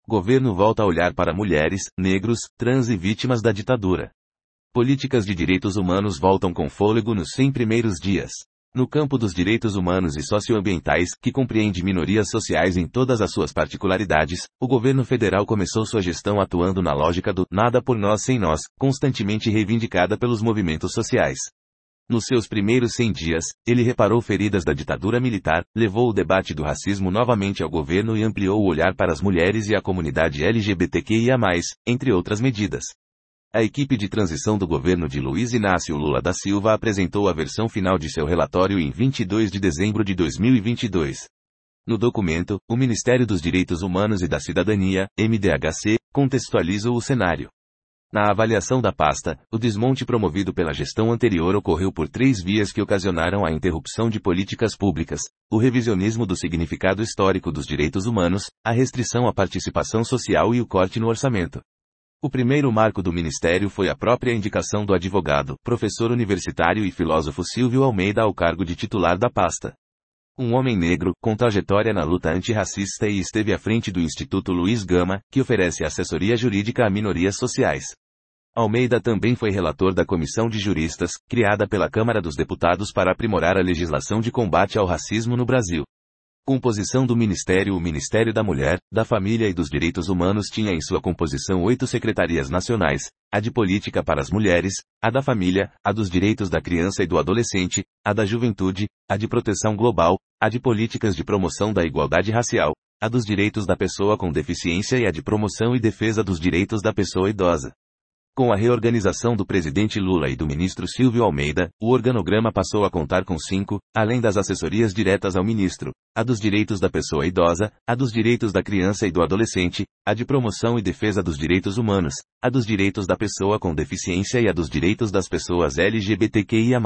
Governo volta a olhar para mulheres, negros, trans e vítimas da ditadura. Políticas de direitos humanos voltam com fôlego nos 100 primeiros dias. No campo dos direitos humanos e socioambientais, que compreende minorias sociais em todas as suas particularidades, o governo federal começou sua gestão atuando na lógica do nada por nós sem nós, constantemente reivindicada pelos movimentos sociais. Nos seus primeiros 100 dias, ele reparou feridas da ditadura militar, levou o debate do racismo novamente ao governo e ampliou o olhar para as mulheres e a comunidade LGBTQIA+, entre outras medidas. A equipe de transição do governo de Luiz Inácio Lula da Silva apresentou a versão final de seu relatório em 22 de dezembro de 2022. No documento, o Ministério dos Direitos Humanos e da Cidadania, MDHC, contextualizou o cenário. Na avaliação da pasta, o desmonte promovido pela gestão anterior ocorreu por 3 vias que ocasionaram a interrupção de políticas públicas: o revisionismo do significado histórico dos direitos humanos, a restrição à participação social e o corte no orçamento. O primeiro marco do Ministério foi a própria indicação do advogado, professor universitário e filósofo Silvio Almeida ao cargo de titular da pasta. Um homem negro, com trajetória na luta antirracista e esteve à frente do Instituto Luiz Gama, que oferece assessoria jurídica a minorias sociais. Almeida também foi relator da Comissão de Juristas, criada pela Câmara dos Deputados para aprimorar a legislação de combate ao racismo no Brasil. Composição do Ministério: o Ministério da Mulher, da Família e dos Direitos Humanos tinha em sua composição 8 secretarias nacionais: a de Política para as Mulheres, a da Família, a dos Direitos da Criança e do Adolescente, a da Juventude, a de Proteção Global, a de Políticas de Promoção da Igualdade Racial, a dos Direitos da Pessoa com Deficiência e a de Promoção e Defesa dos Direitos da Pessoa Idosa. Com a reorganização do presidente Lula e do ministro Silvio Almeida, o organograma passou a contar com 5, além das assessorias diretas ao ministro: a dos direitos da pessoa idosa, a dos direitos da criança e do adolescente, a de promoção e defesa dos direitos humanos, a dos direitos da pessoa com deficiência e a dos direitos das pessoas LGBTQIA+.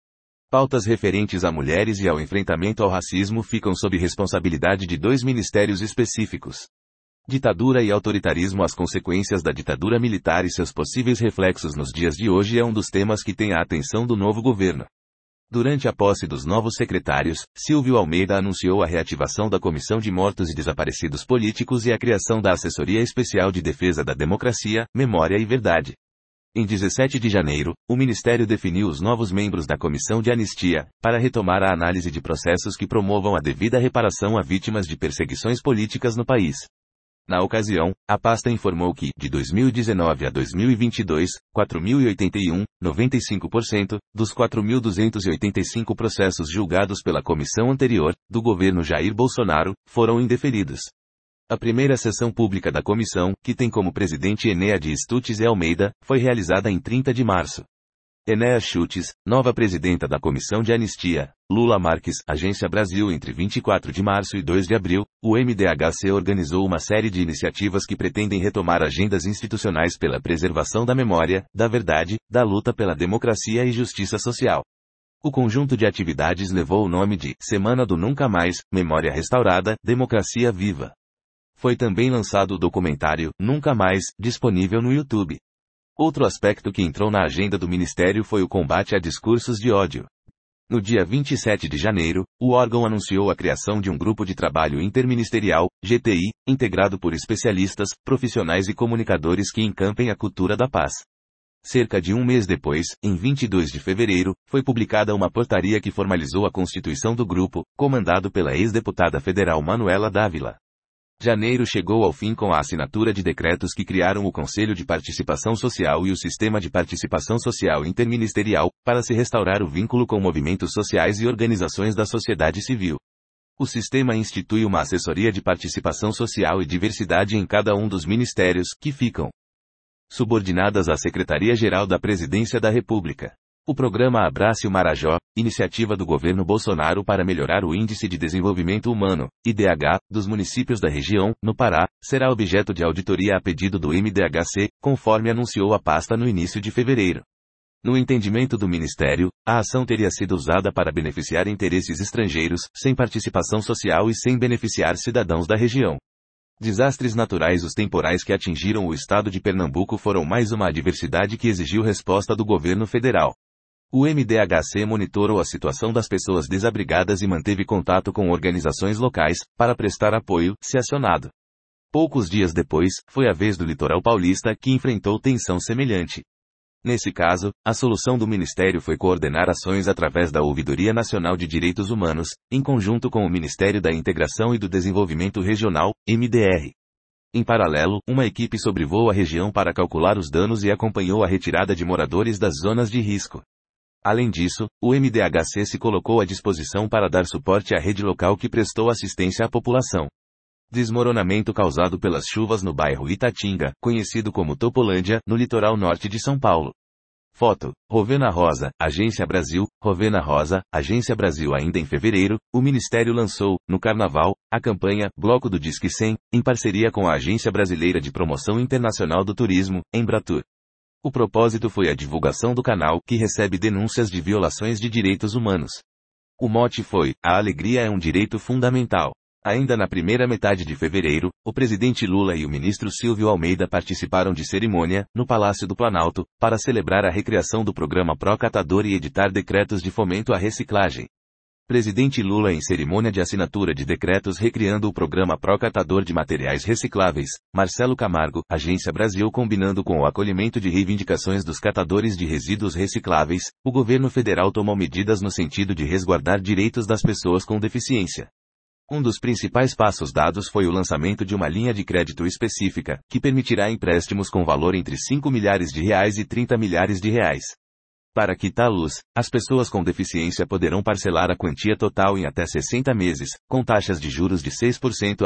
Pautas referentes a mulheres e ao enfrentamento ao racismo ficam sob responsabilidade de 2 ministérios específicos. Ditadura e autoritarismo: as consequências da ditadura militar e seus possíveis reflexos nos dias de hoje é um dos temas que tem a atenção do novo governo. Durante a posse dos novos secretários, Silvio Almeida anunciou a reativação da Comissão de Mortos e Desaparecidos Políticos e a criação da Assessoria Especial de Defesa da Democracia, Memória e Verdade. Em 17 de janeiro, o Ministério definiu os novos membros da Comissão de Anistia, para retomar a análise de processos que promovam a devida reparação a vítimas de perseguições políticas no país. Na ocasião, a pasta informou que, de 2019 a 2022, 4.081, 95%, dos 4.285 processos julgados pela comissão anterior, do governo Jair Bolsonaro, foram indeferidos. A primeira sessão pública da comissão, que tem como presidente Enéa Stutz e Almeida, foi realizada em 30 de março. Enéa Stutz, nova presidenta da Comissão de Anistia, Lula Marques, Agência Brasil. Entre 24 de março e 2 de abril, o MDHC organizou uma série de iniciativas que pretendem retomar agendas institucionais pela preservação da memória, da verdade, da luta pela democracia e justiça social. O conjunto de atividades levou o nome de Semana do Nunca Mais, Memória Restaurada, Democracia Viva. Foi também lançado o documentário Nunca Mais, disponível no YouTube. Outro aspecto que entrou na agenda do Ministério foi o combate a discursos de ódio. No dia 27 de janeiro, o órgão anunciou a criação de um grupo de trabalho interministerial, GTI, integrado por especialistas, profissionais e comunicadores que encampem a cultura da paz. Cerca de um mês depois, em 22 de fevereiro, foi publicada uma portaria que formalizou a constituição do grupo, comandado pela ex-deputada federal Manuela Dávila. Janeiro chegou ao fim com a assinatura de decretos que criaram o Conselho de Participação Social e o Sistema de Participação Social Interministerial, para se restaurar o vínculo com movimentos sociais e organizações da sociedade civil. O sistema institui uma assessoria de participação social e diversidade em cada um dos ministérios, que ficam subordinadas à Secretaria-Geral da Presidência da República. O programa Abrace o Marajó, iniciativa do governo Bolsonaro para melhorar o Índice de Desenvolvimento Humano, IDH, dos municípios da região, no Pará, será objeto de auditoria a pedido do MDHC, conforme anunciou a pasta no início de fevereiro. No entendimento do Ministério, a ação teria sido usada para beneficiar interesses estrangeiros, sem participação social e sem beneficiar cidadãos da região. Desastres naturais: os temporais que atingiram o estado de Pernambuco foram mais uma adversidade que exigiu resposta do governo federal. O MDHC monitorou a situação das pessoas desabrigadas e manteve contato com organizações locais, para prestar apoio, se acionado. Poucos dias depois, foi a vez do litoral paulista que enfrentou tensão semelhante. Nesse caso, a solução do Ministério foi coordenar ações através da Ouvidoria Nacional de Direitos Humanos, em conjunto com o Ministério da Integração e do Desenvolvimento Regional, MDR. Em paralelo, uma equipe sobrevoou a região para calcular os danos e acompanhou a retirada de moradores das zonas de risco. Além disso, o MDHC se colocou à disposição para dar suporte à rede local que prestou assistência à população. Desmoronamento causado pelas chuvas no bairro Itatinga, conhecido como Topolândia, no litoral norte de São Paulo. Foto: Rovena Rosa, Agência Brasil. Rovena Rosa, Agência Brasil. Ainda em fevereiro, o Ministério lançou, no Carnaval, a campanha Bloco do Disque 100, em parceria com a Agência Brasileira de Promoção Internacional do Turismo, Embratur. O propósito foi a divulgação do canal, que recebe denúncias de violações de direitos humanos. O mote foi: a alegria é um direito fundamental. Ainda na primeira metade de fevereiro, o presidente Lula e o ministro Silvio Almeida participaram de cerimônia, no Palácio do Planalto, para celebrar a recriação do programa Pró Catador e editar decretos de fomento à reciclagem. Presidente Lula em cerimônia de assinatura de decretos recriando o programa Pró Catador de materiais recicláveis, Marcelo Camargo, Agência Brasil. Combinando com o acolhimento de reivindicações dos catadores de resíduos recicláveis, o governo federal tomou medidas no sentido de resguardar direitos das pessoas com deficiência. Um dos principais passos dados foi o lançamento de uma linha de crédito específica, que permitirá empréstimos com valor entre R$5 milhares e R$30 milhares. Para quitar a luz, as pessoas com deficiência poderão parcelar a quantia total em até 60 meses, com taxas de juros de 6% a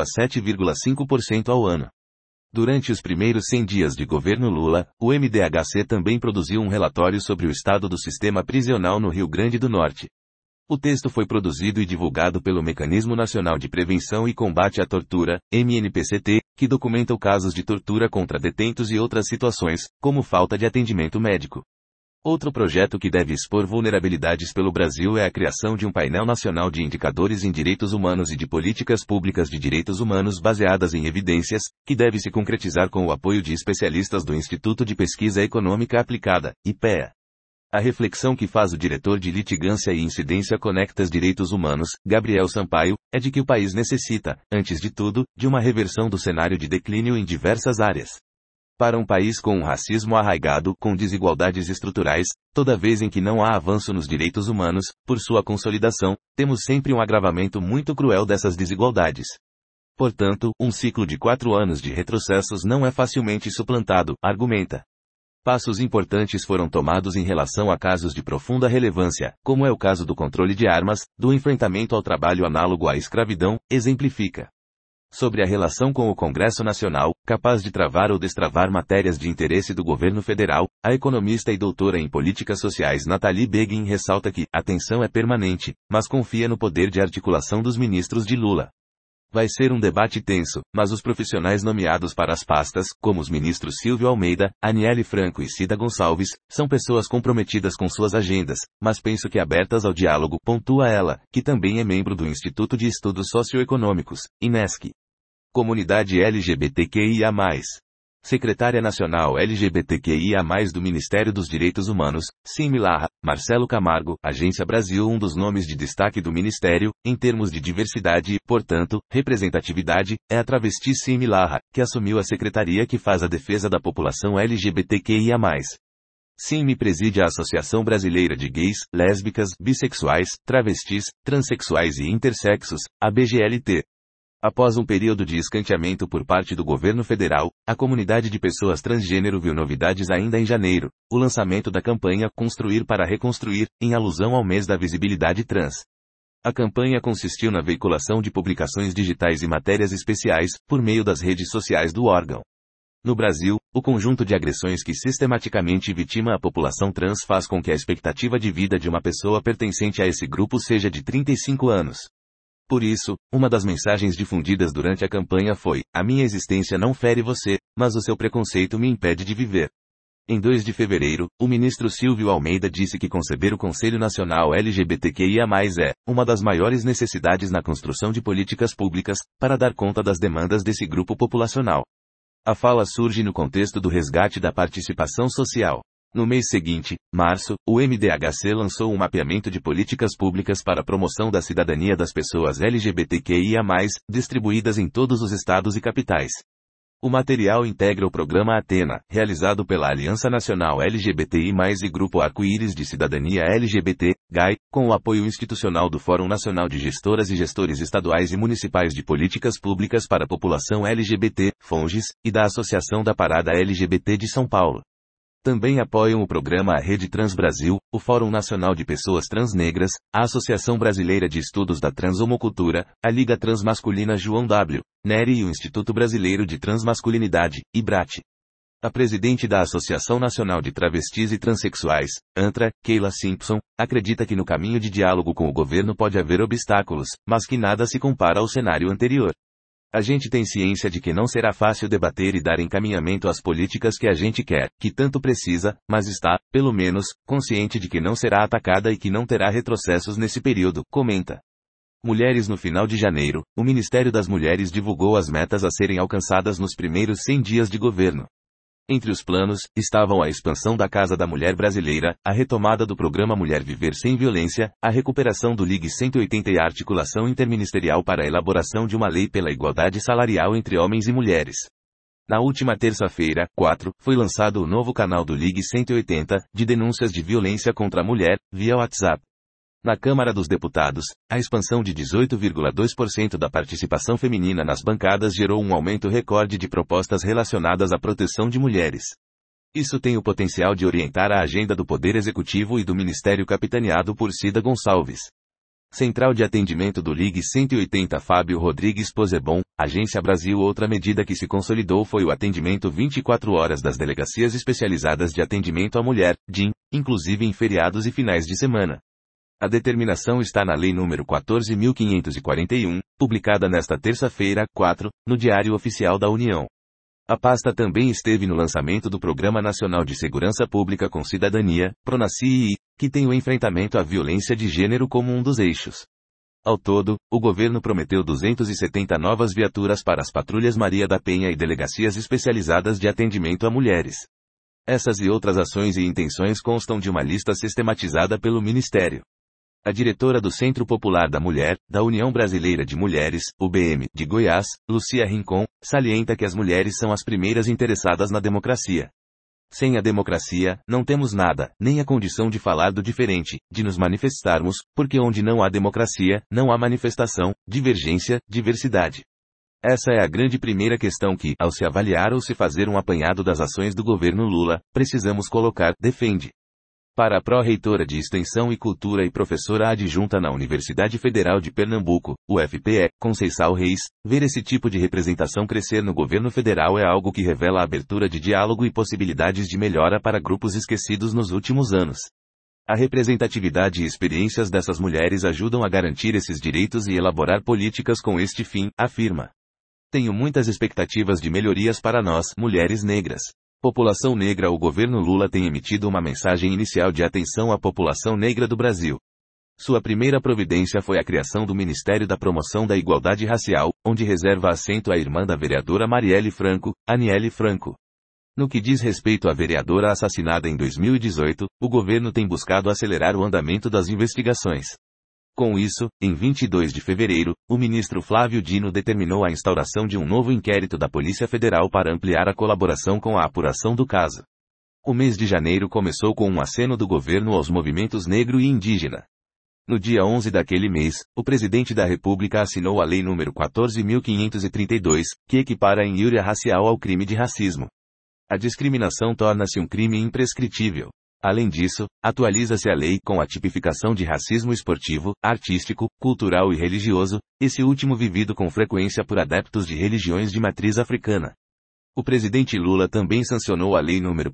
7,5% ao ano. Durante os primeiros 100 dias de governo Lula, o MDHC também produziu um relatório sobre o estado do sistema prisional no Rio Grande do Norte. O texto foi produzido e divulgado pelo Mecanismo Nacional de Prevenção e Combate à Tortura, MNPCT, que documenta casos de tortura contra detentos e outras situações, como falta de atendimento médico. Outro projeto que deve expor vulnerabilidades pelo Brasil é a criação de um painel nacional de indicadores em direitos humanos e de políticas públicas de direitos humanos baseadas em evidências, que deve se concretizar com o apoio de especialistas do Instituto de Pesquisa Econômica Aplicada, IPEA. A reflexão que faz o diretor de Litigância e Incidência Conectas Direitos Humanos, Gabriel Sampaio, é de que o país necessita, antes de tudo, de uma reversão do cenário de declínio em diversas áreas. Para um país com um racismo arraigado, com desigualdades estruturais, toda vez em que não há avanço nos direitos humanos, por sua consolidação, temos sempre um agravamento muito cruel dessas desigualdades. Portanto, um ciclo de 4 anos de retrocessos não é facilmente suplantado, argumenta. Passos importantes foram tomados em relação a casos de profunda relevância, como é o caso do controle de armas, do enfrentamento ao trabalho análogo à escravidão, exemplifica. Sobre a relação com o Congresso Nacional, capaz de travar ou destravar matérias de interesse do governo federal, a economista e doutora em políticas sociais Nathalie Begin ressalta que a tensão é permanente, mas confia no poder de articulação dos ministros de Lula. Vai ser um debate tenso, mas os profissionais nomeados para as pastas, como os ministros Silvio Almeida, Aniele Franco e Cida Gonçalves, são pessoas comprometidas com suas agendas, mas penso que abertas ao diálogo, pontua ela, que também é membro do Instituto de Estudos Socioeconômicos, INESC. Comunidade LGBTQIA+. Secretária Nacional LGBTQIA+, do Ministério dos Direitos Humanos, Similar, Marcelo Camargo, Agência Brasil. Um dos nomes de destaque do Ministério, em termos de diversidade e, portanto, representatividade, é a travesti Similar, que assumiu a secretaria que faz a defesa da população LGBTQIA+. Simi preside a Associação Brasileira de Gays, Lésbicas, Bissexuais, Travestis, Transsexuais e Intersexos, ABGLT. Após um período de escanteamento por parte do governo federal, a comunidade de pessoas transgênero viu novidades ainda em janeiro, o lançamento da campanha Construir para Reconstruir, em alusão ao mês da visibilidade trans. A campanha consistiu na veiculação de publicações digitais e matérias especiais, por meio das redes sociais do órgão. No Brasil, o conjunto de agressões que sistematicamente vitima a população trans faz com que a expectativa de vida de uma pessoa pertencente a esse grupo seja de 35 anos. Por isso, uma das mensagens difundidas durante a campanha foi: a minha existência não fere você, mas o seu preconceito me impede de viver. Em 2 de fevereiro, o ministro Silvio Almeida disse que conceber o Conselho Nacional LGBTQIA+, é uma das maiores necessidades na construção de políticas públicas, para dar conta das demandas desse grupo populacional. A fala surge no contexto do resgate da participação social. No mês seguinte, março, o MDHC lançou um mapeamento de políticas públicas para a promoção da cidadania das pessoas LGBTQIA+, distribuídas em todos os estados e capitais. O material integra o programa Atena, realizado pela Aliança Nacional LGBTI+, e Grupo Arco-Íris de Cidadania LGBT, GAI, com o apoio institucional do Fórum Nacional de Gestoras e Gestores Estaduais e Municipais de Políticas Públicas para a População LGBT, FONGES, e da Associação da Parada LGBT de São Paulo. Também apoiam o programa A Rede Trans Brasil, o Fórum Nacional de Pessoas Transnegras, a Associação Brasileira de Estudos da Transhomocultura, a Liga Transmasculina João W. Neri e o Instituto Brasileiro de Transmasculinidade, IBRAT. A presidente da Associação Nacional de Travestis e Transsexuais, ANTRA, Keila Simpson, acredita que no caminho de diálogo com o governo pode haver obstáculos, mas que nada se compara ao cenário anterior. A gente tem ciência de que não será fácil debater e dar encaminhamento às políticas que a gente quer, que tanto precisa, mas está, pelo menos, consciente de que não será atacada e que não terá retrocessos nesse período, comenta. Mulheres. No final de janeiro, o Ministério das Mulheres divulgou as metas a serem alcançadas nos primeiros 100 dias de governo. Entre os planos, estavam a expansão da Casa da Mulher Brasileira, a retomada do programa Mulher Viver Sem Violência, a recuperação do Ligue 180 e a articulação interministerial para a elaboração de uma lei pela igualdade salarial entre homens e mulheres. Na última terça-feira, 4, foi lançado o novo canal do Ligue 180, de denúncias de violência contra a mulher, via WhatsApp. Na Câmara dos Deputados, a expansão de 18,2% da participação feminina nas bancadas gerou um aumento recorde de propostas relacionadas à proteção de mulheres. Isso tem o potencial de orientar a agenda do Poder Executivo e do Ministério capitaneado por Cida Gonçalves. Central de Atendimento do Ligue 180 Fábio Rodrigues Posebon, Agência Brasil. Outra medida que se consolidou foi o atendimento 24 horas das Delegacias Especializadas de Atendimento à Mulher, DIM, inclusive em feriados e finais de semana. A determinação está na Lei nº 14.541, publicada nesta terça-feira, 4, no Diário Oficial da União. A pasta também esteve no lançamento do Programa Nacional de Segurança Pública com Cidadania, PRONACI, que tem o enfrentamento à violência de gênero como um dos eixos. Ao todo, o governo prometeu 270 novas viaturas para as patrulhas Maria da Penha e delegacias especializadas de atendimento a mulheres. Essas e outras ações e intenções constam de uma lista sistematizada pelo Ministério. A diretora do Centro Popular da Mulher, da União Brasileira de Mulheres, UBM, de Goiás, Lucia Rincon, salienta que as mulheres são as primeiras interessadas na democracia. Sem a democracia, não temos nada, nem a condição de falar do diferente, de nos manifestarmos, porque onde não há democracia, não há manifestação, divergência, diversidade. Essa é a grande primeira questão que, ao se avaliar ou se fazer um apanhado das ações do governo Lula, precisamos colocar, defende. Para a pró-reitora de Extensão e Cultura e professora adjunta na Universidade Federal de Pernambuco, UFPE, Conceição Reis, ver esse tipo de representação crescer no governo federal é algo que revela a abertura de diálogo e possibilidades de melhora para grupos esquecidos nos últimos anos. A representatividade e experiências dessas mulheres ajudam a garantir esses direitos e elaborar políticas com este fim, afirma. Tenho muitas expectativas de melhorias para nós, mulheres negras. População negra. O governo Lula tem emitido uma mensagem inicial de atenção à população negra do Brasil. Sua primeira providência foi a criação do Ministério da Promoção da Igualdade Racial, onde reserva assento à irmã da vereadora Marielle Franco, Aniele Franco. No que diz respeito à vereadora assassinada em 2018, o governo tem buscado acelerar o andamento das investigações. Com isso, em 22 de fevereiro, o ministro Flávio Dino determinou a instauração de um novo inquérito da Polícia Federal para ampliar a colaboração com a apuração do caso. O mês de janeiro começou com um aceno do governo aos movimentos negro e indígena. No dia 11 daquele mês, o presidente da República assinou a Lei nº 14.532, que equipara a injúria racial ao crime de racismo. A discriminação torna-se um crime imprescritível. Além disso, atualiza-se a lei com a tipificação de racismo esportivo, artístico, cultural e religioso, esse último vivido com frequência por adeptos de religiões de matriz africana. O presidente Lula também sancionou a Lei nº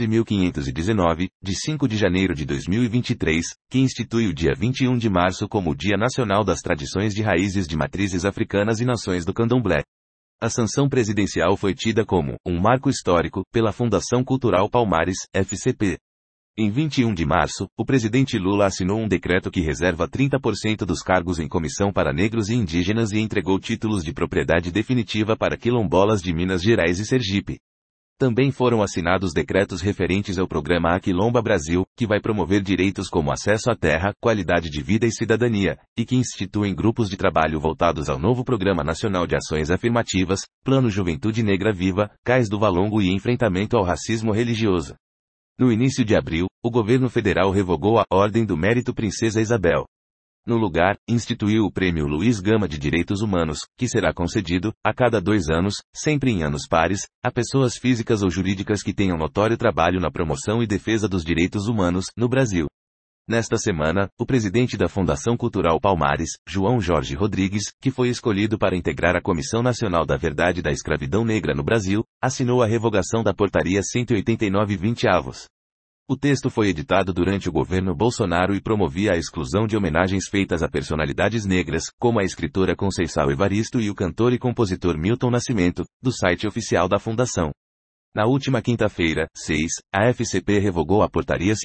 14.519, de 5 de janeiro de 2023, que institui o dia 21 de março como o Dia Nacional das Tradições de Raízes de Matrizes Africanas e Nações do Candomblé. A sanção presidencial foi tida como um marco histórico pela Fundação Cultural Palmares, FCP. Em 21 de março, o presidente Lula assinou um decreto que reserva 30% dos cargos em comissão para negros e indígenas e entregou títulos de propriedade definitiva para quilombolas de Minas Gerais e Sergipe. Também foram assinados decretos referentes ao programa Aquilomba Brasil, que vai promover direitos como acesso à terra, qualidade de vida e cidadania, e que instituem grupos de trabalho voltados ao novo Programa Nacional de Ações Afirmativas, Plano Juventude Negra Viva, Cais do Valongo e enfrentamento ao racismo religioso. No início de abril, o governo federal revogou a Ordem do Mérito Princesa Isabel. No lugar, instituiu o Prêmio Luiz Gama de Direitos Humanos, que será concedido, a cada 2 anos, sempre em anos pares, a pessoas físicas ou jurídicas que tenham notório trabalho na promoção e defesa dos direitos humanos, no Brasil. Nesta semana, o presidente da Fundação Cultural Palmares, João Jorge Rodrigues, que foi escolhido para integrar a Comissão Nacional da Verdade da Escravidão Negra no Brasil, assinou a revogação da Portaria 189/20. O texto foi editado durante o governo Bolsonaro e promovia a exclusão de homenagens feitas a personalidades negras, como a escritora Conceição Evaristo e o cantor e compositor Milton Nascimento, do site oficial da Fundação. Na última quinta-feira, 6, a FCP revogou a Portaria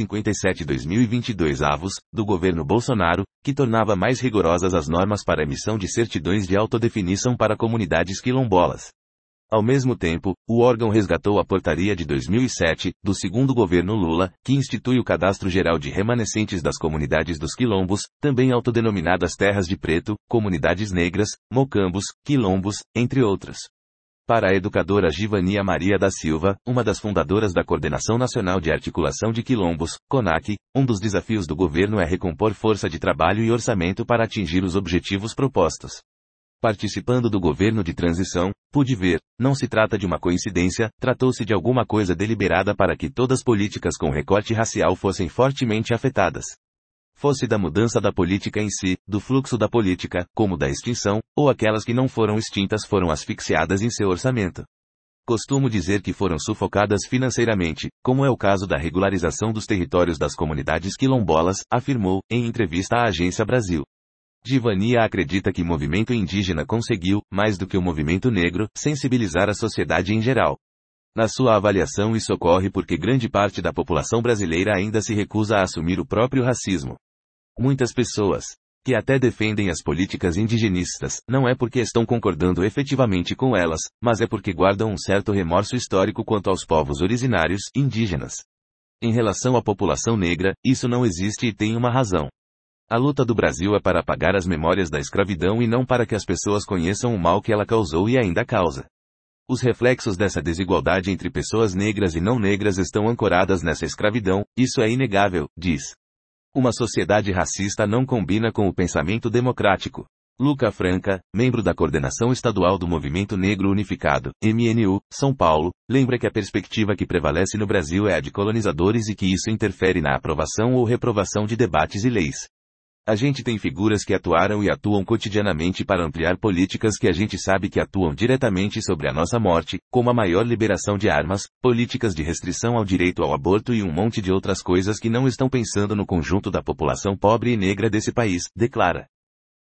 57/2022 do governo Bolsonaro, que tornava mais rigorosas as normas para emissão de certidões de autodefinição para comunidades quilombolas. Ao mesmo tempo, o órgão resgatou a Portaria de 2007, do segundo governo Lula, que institui o Cadastro Geral de Remanescentes das Comunidades dos Quilombos, também autodenominadas Terras de Preto, Comunidades Negras, Mocambos, Quilombos, entre outros. Para a educadora Givania Maria da Silva, uma das fundadoras da Coordenação Nacional de Articulação de Quilombos, CONAC, um dos desafios do governo é recompor força de trabalho e orçamento para atingir os objetivos propostos. Participando do governo de transição, pude ver, não se trata de uma coincidência, tratou-se de alguma coisa deliberada para que todas as políticas com recorte racial fossem fortemente afetadas. Fosse da mudança da política em si, do fluxo da política, como da extinção, ou aquelas que não foram extintas foram asfixiadas em seu orçamento. Costumo dizer que foram sufocadas financeiramente, como é o caso da regularização dos territórios das comunidades quilombolas, afirmou, em entrevista à Agência Brasil. Givania acredita que o movimento indígena conseguiu, mais do que o movimento negro, sensibilizar a sociedade em geral. Na sua avaliação, isso ocorre porque grande parte da população brasileira ainda se recusa a assumir o próprio racismo. Muitas pessoas, que até defendem as políticas indigenistas, não é porque estão concordando efetivamente com elas, mas é porque guardam um certo remorso histórico quanto aos povos originários, indígenas. Em relação à população negra, isso não existe e tem uma razão. A luta do Brasil é para apagar as memórias da escravidão e não para que as pessoas conheçam o mal que ela causou e ainda causa. Os reflexos dessa desigualdade entre pessoas negras e não negras estão ancoradas nessa escravidão, isso é inegável, diz. Uma sociedade racista não combina com o pensamento democrático. Luca Franca, membro da Coordenação Estadual do Movimento Negro Unificado, MNU, São Paulo, lembra que a perspectiva que prevalece no Brasil é a de colonizadores e que isso interfere na aprovação ou reprovação de debates e leis. A gente tem figuras que atuaram e atuam cotidianamente para ampliar políticas que a gente sabe que atuam diretamente sobre a nossa morte, como a maior liberação de armas, políticas de restrição ao direito ao aborto e um monte de outras coisas que não estão pensando no conjunto da população pobre e negra desse país, declara.